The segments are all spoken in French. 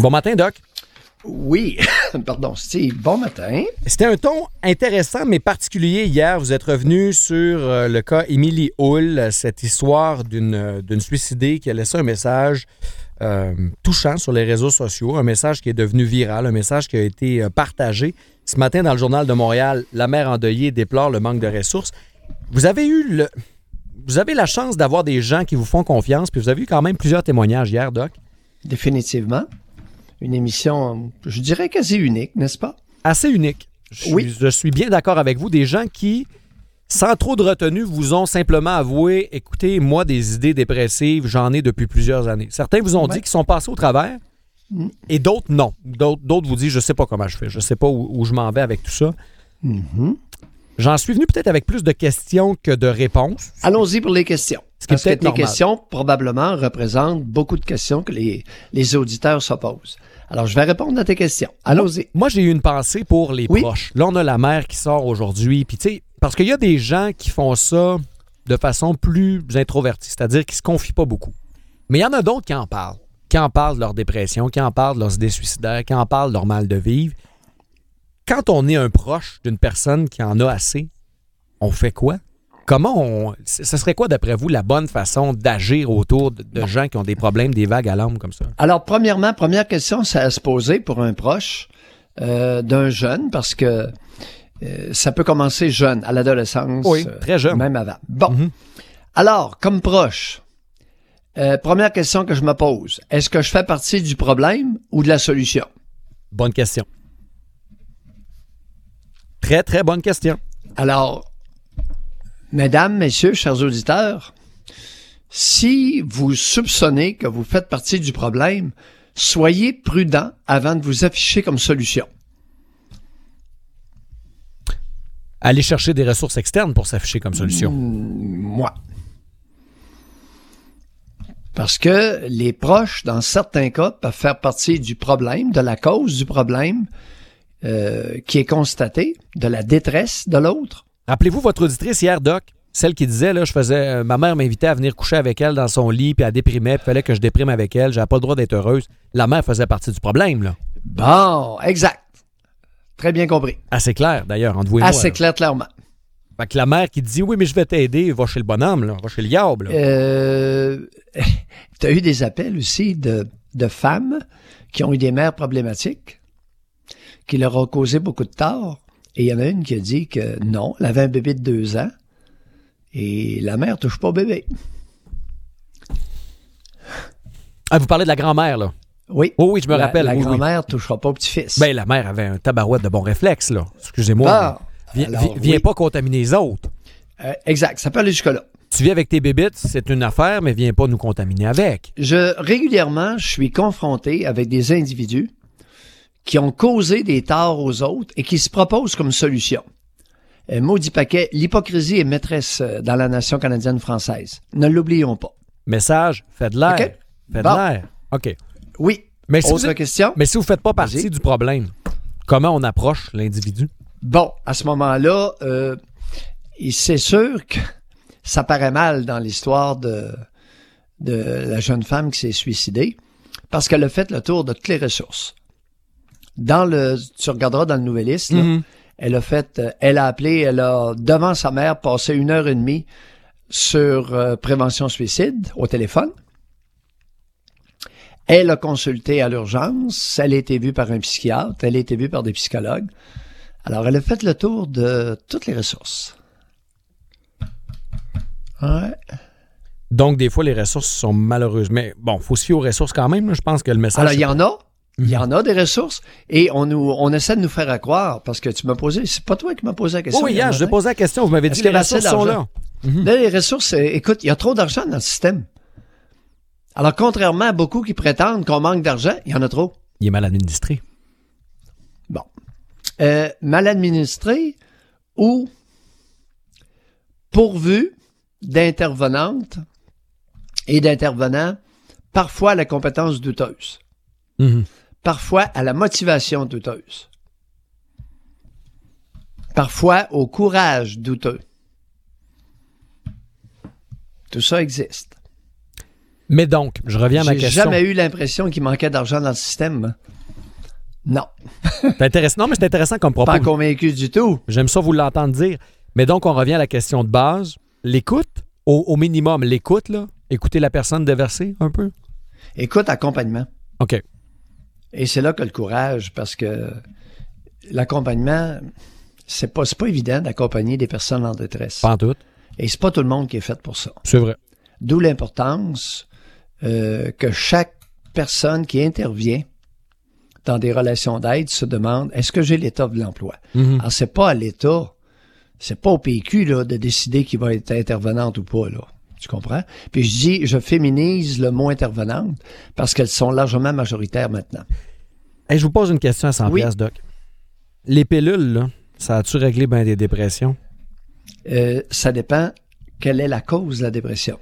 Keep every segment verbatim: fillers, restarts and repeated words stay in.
Bon matin, Doc. Oui, pardon, Steve, bon matin. C'était un ton intéressant mais particulier hier. Vous êtes revenu sur euh, le cas Émilie Hull, cette histoire d'une, d'une suicidée qui a laissé un message euh, touchant sur les réseaux sociaux, un message qui est devenu viral, un message qui a été euh, partagé. Ce matin, dans le Journal de Montréal, la mère endeuillée déplore le manque de ressources. Vous avez eu le... Vous avez la chance d'avoir des gens qui vous font confiance, puis vous avez eu quand même plusieurs témoignages hier, Doc. Définitivement. Une émission, je dirais quasi unique, n'est-ce pas? Assez unique. Je, oui. suis, je suis bien d'accord avec vous. Des gens qui, sans trop de retenue, vous ont simplement avoué, écoutez, moi, des idées dépressives, j'en ai depuis plusieurs années. Certains vous ont ouais. dit qu'ils sont passés au travers mm. et d'autres, non. D'autres, d'autres vous disent, je ne sais pas comment je fais, je ne sais pas où, où je m'en vais avec tout ça. Mm-hmm. J'en suis venu peut-être avec plus de questions que de réponses. Allons-y pour les questions. Ce qui Parce est peut-être que les normal. questions, probablement, représentent beaucoup de questions que les, les auditeurs se posent. Alors, je vais répondre à tes questions. Allons-y. Moi, moi j'ai eu une pensée pour les oui. proches. Là, on a la mère qui sort aujourd'hui. Puis, tu sais, parce qu'il y a des gens qui font ça de façon plus introvertie, c'est-à-dire qui se confient pas beaucoup. Mais il y en a d'autres qui en parlent. Qui en parlent de leur dépression, qui en parlent de leurs idées suicidaires, qui en parlent de leur mal de vivre. Quand on est un proche d'une personne qui en a assez, on fait quoi? Comment on... Ce serait quoi, d'après vous, la bonne façon d'agir autour de, de gens qui ont des problèmes, des vagues à l'âme comme ça? Alors, premièrement, première question, c'est à se poser pour un proche euh, d'un jeune, parce que euh, ça peut commencer jeune, à l'adolescence. Oui, très jeune. Euh, même avant. Bon. Mm-hmm. Alors, comme proche, euh, première question que je me pose, est-ce que je fais partie du problème ou de la solution? Bonne question. Très, très bonne question. Alors, mesdames, messieurs, chers auditeurs, si vous soupçonnez que vous faites partie du problème, soyez prudents avant de vous afficher comme solution. Aller chercher des ressources externes pour s'afficher comme solution. Mmh, moi. Parce que les proches, dans certains cas, peuvent faire partie du problème, de la cause du problème euh, qui est constaté, de la détresse de l'autre. Rappelez-vous votre auditrice hier, Doc, celle qui disait, là, je faisais, euh, ma mère m'invitait à venir coucher avec elle dans son lit, puis elle déprimait, puis il fallait que je déprime avec elle, j'avais pas le droit d'être heureuse. La mère faisait partie du problème, là. Bon, exact. Très bien compris. Assez clair, d'ailleurs, entre vous et moi. Assez là. clair, clairement. Fait que la mère qui dit, oui, mais je vais t'aider, va chez le bonhomme, là, va chez le diable. Euh, tu as eu des appels aussi de, de femmes qui ont eu des mères problématiques, qui leur ont causé beaucoup de tort. Et il y en a une qui a dit que non, elle avait un bébé de deux ans et la mère touche pas au bébé. Ah, vous parlez de la grand-mère, là? Oui. Oh, oui, je me la, rappelle. La oui, grand-mère oui. touchera pas au petit-fils. Ben, la mère avait un tabarouette de bons réflexes, là. Excusez-moi. Ah, viens alors, viens oui. pas contaminer les autres. Euh, exact, ça peut aller jusque-là. Tu vis avec tes bébites, c'est une affaire, mais viens pas nous contaminer avec. Je, régulièrement, je suis confronté avec des individus qui ont causé des torts aux autres et qui se proposent comme solution. Euh, maudit paquet, l'hypocrisie est maîtresse dans la nation canadienne-française. Ne l'oublions pas. Message, faites de l'air. Okay. Faites Bon. de l'air. OK. Oui. Mais si Autre vous êtes, question? Mais si vous ne faites pas partie Vas-y. du problème, comment on approche l'individu? Bon, à ce moment-là, euh, c'est sûr que ça paraît mal dans l'histoire de, de la jeune femme qui s'est suicidée parce qu'elle a fait le tour de toutes les ressources. Dans le, tu regarderas dans le Nouvelliste, là, Mm-hmm. elle a fait, elle a appelé, elle a, devant sa mère, passé une heure et demie sur euh, prévention suicide au téléphone. Elle a consulté à l'urgence, elle a été vue par un psychiatre, elle a été vue par des psychologues. Alors, elle a fait le tour de toutes les ressources. Ouais. Donc, des fois, les ressources sont malheureuses. Mais bon, il faut se fier aux ressources quand même. Là. Je pense que le message... Alors, il y en a. Il y Mhm. en a des ressources et on nous, on essaie de nous faire à croire parce que tu m'as posé, c'est pas toi qui m'as posé la question. Oui, oui, hier, je t'ai posé la question. Vous m'avez dit Est-ce que les qu'il y a assez ressources sont là. d'argent? Mhm. Là, les ressources, euh, écoute, il y a trop d'argent dans le système. Alors, contrairement à beaucoup qui prétendent qu'on manque d'argent, il y en a trop. Il est mal administré. Bon. Euh, mal administré ou pourvu d'intervenantes et d'intervenants, parfois à la compétence douteuse, Mhm. parfois à la motivation douteuse, parfois au courage douteux. Tout ça existe. Mais donc, je reviens à ma J'ai question. jamais eu l'impression qu'il manquait d'argent dans le système. Non. C'est intéressant. Non, mais c'est intéressant comme propos. Pas convaincu du tout. J'aime ça vous l'entendre dire. Mais donc, on revient à la question de base. L'écoute, au, au minimum, l'écoute, là. Écouter la personne déverser un peu. Écoute, accompagnement. OK. Et c'est là que le courage, parce que l'accompagnement, c'est pas, c'est pas évident d'accompagner des personnes en détresse. Pas en tout. Et c'est pas tout le monde qui est fait pour ça. C'est vrai. D'où l'importance euh, que chaque personne qui intervient dans des relations d'aide se demande, est-ce que j'ai l'état de l'emploi? Mm-hmm. Alors, c'est pas à l'État, c'est pas au P Q là, de décider qui va être intervenante ou pas, là. Tu comprends? Puis je dis, je féminise le mot intervenante parce qu'elles sont largement majoritaires maintenant. Hey, je vous pose une question à cent Oui. piastres, Doc. Les pilules, là, ça a-tu réglé bien des dépressions? Euh, ça dépend quelle est la cause de la dépression.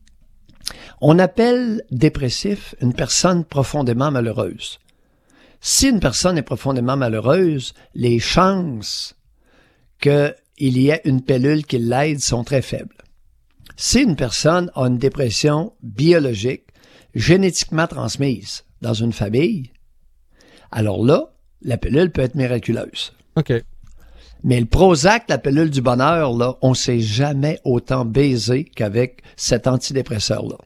On appelle dépressif une personne profondément malheureuse. Si une personne est profondément malheureuse, les chances qu'il y ait une pilule qui l'aide sont très faibles. Si une personne a une dépression biologique, génétiquement transmise dans une famille, alors là, la pilule peut être miraculeuse. OK. Mais le Prozac, la pilule du bonheur, là, on s'est jamais autant baisé qu'avec cet antidépresseur-là.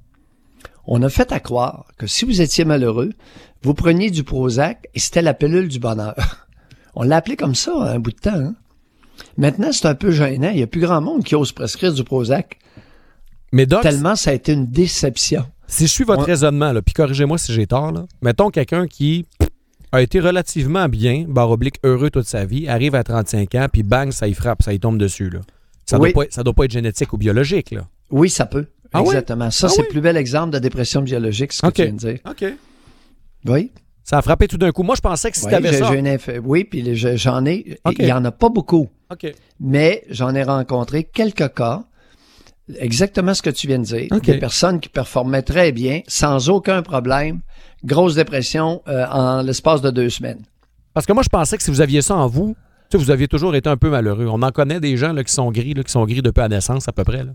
On a fait à croire que si vous étiez malheureux, vous preniez du Prozac et c'était la pilule du bonheur. On l'a appelé comme ça un bout de temps. Hein? Maintenant, c'est un peu gênant. Il n'y a plus grand monde qui ose prescrire du Prozac. Mais Doc, Tellement ça a été une déception. si je suis votre On- raisonnement, là, puis corrigez-moi si j'ai tort, là, mettons quelqu'un qui a été relativement bien, barre oblique, heureux toute sa vie, arrive à trente-cinq ans, puis bang, ça y frappe, ça y tombe dessus. Là. Ça Oui. doit pas, ça doit pas être génétique ou biologique. Là. Oui, ça peut. Ah oui? Exactement. Ça, Ah c'est oui? le plus bel exemple de dépression biologique, ce que OK. tu viens de dire. OK. Oui. Ça a frappé tout d'un coup. Moi, je pensais que si Oui, t'avais j'ai- ça... j'ai une inf- oui, puis les- je- j'en ai. OK. Il n'y en a pas beaucoup. OK. Mais j'en ai rencontré quelques cas, exactement ce que tu viens de dire, OK. des personnes qui performaient très bien, sans aucun problème, grosse dépression euh, en l'espace de deux semaines. Parce que moi, je pensais que si vous aviez ça en vous, tu sais, vous aviez toujours été un peu malheureux. On en connaît des gens là, qui sont gris, là, qui sont gris depuis la naissance à peu près. Là.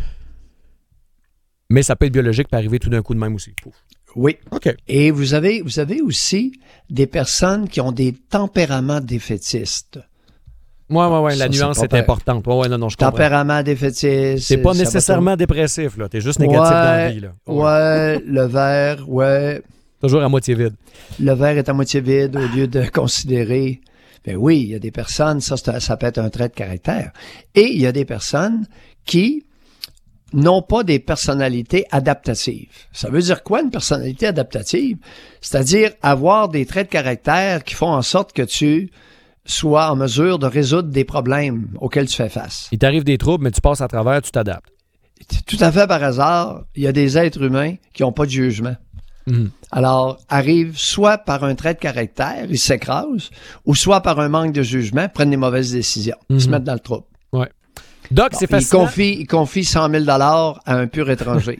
Mais ça peut être biologique, peut arriver tout d'un coup de même aussi. Pouf. Oui. OK. Et vous avez, vous avez aussi des personnes qui ont des tempéraments défaitistes. Ouais, ouais, ouais. La Ça, c'est nuance pas est pire. importante. Ouais, ouais, non, non, je comprends. Tempérament défaitiste. C'est pas ça va nécessairement dépressif, là. T'es juste négatif Ouais, dans la vie, là. toujours- Ouais, le verre, ouais. Toujours à moitié vide. Le verre est à moitié vide au lieu de considérer. Ben oui, il y a des personnes, ça, c'est un- ça peut être un trait de caractère. Et il y a des personnes qui n'ont pas des personnalités adaptatives. Ça veut dire quoi, une personnalité adaptative? C'est-à-dire avoir des traits de caractère qui font en sorte que tu sois en mesure de résoudre des problèmes auxquels tu fais face. Il t'arrive des troubles, mais tu passes à travers, tu t'adaptes. Tout à fait par hasard, il y a des êtres humains qui n'ont pas de jugement. Mhm. Alors, arrive soit par un trait de caractère, ils s'écrasent, ou soit par un manque de jugement, prennent des mauvaises décisions, ils se Mhm. mettent dans le trouble. Ouais. Doc, Bon, c'est ils, fascinant. confient, ils confient cent mille dollars à un pur étranger.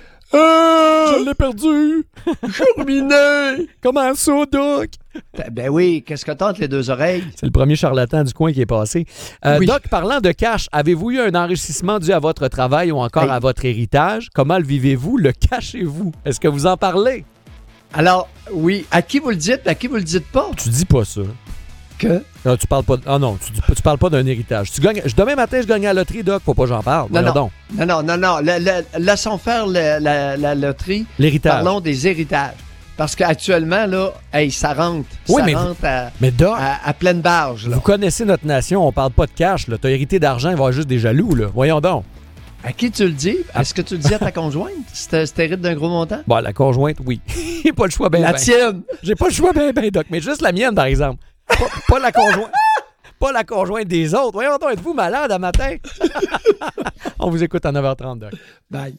Je l'ai perdu! Terminé! Comment ça, Doc? Ben, ben oui, qu'est-ce que t'as entre les deux oreilles? C'est le premier charlatan du coin qui est passé. Euh, Oui. Doc, parlant de cash, avez-vous eu un enrichissement dû à votre travail ou encore Hey. à votre héritage? Comment le vivez-vous? Le cachez-vous? Est-ce que vous en parlez? Alors, oui, à qui vous le dites, à qui vous le dites pas? Tu dis pas ça. Que? Non, tu parles pas. Ah non, tu, dis pas- tu parles pas d'un héritage. Tu gagnes. Demain matin, je gagne à la loterie, Doc. Faut pas que j'en parle. Non, Voyons non. donc. Non, non, non, non. Le- le- laissons faire le- la, la loterie. L'héritage. Parlons des héritages. Parce qu'actuellement, là, hey, ça rentre. Oui, ça mais rentre à, Mais Doc, à- à pleine barge, là. vous connaissez notre nation. On parle pas de cash. Là. T'as hérité d'argent, il va y avoir juste des jaloux. Là. Voyons donc. À qui tu le dis? Est-ce que tu le dis à ta conjointe? C'est c'est hérite d'un gros montant? Bon, la conjointe, oui. J'ai pas le choix, ben, La ben. tienne! J'ai pas le choix, ben, ben, Doc. Mais juste la mienne, par exemple. Pas, pas la conjointe. Pas la conjointe des autres. Voyons donc, êtes-vous malade à matin? On vous écoute à neuf heures trente, Doc. Bye.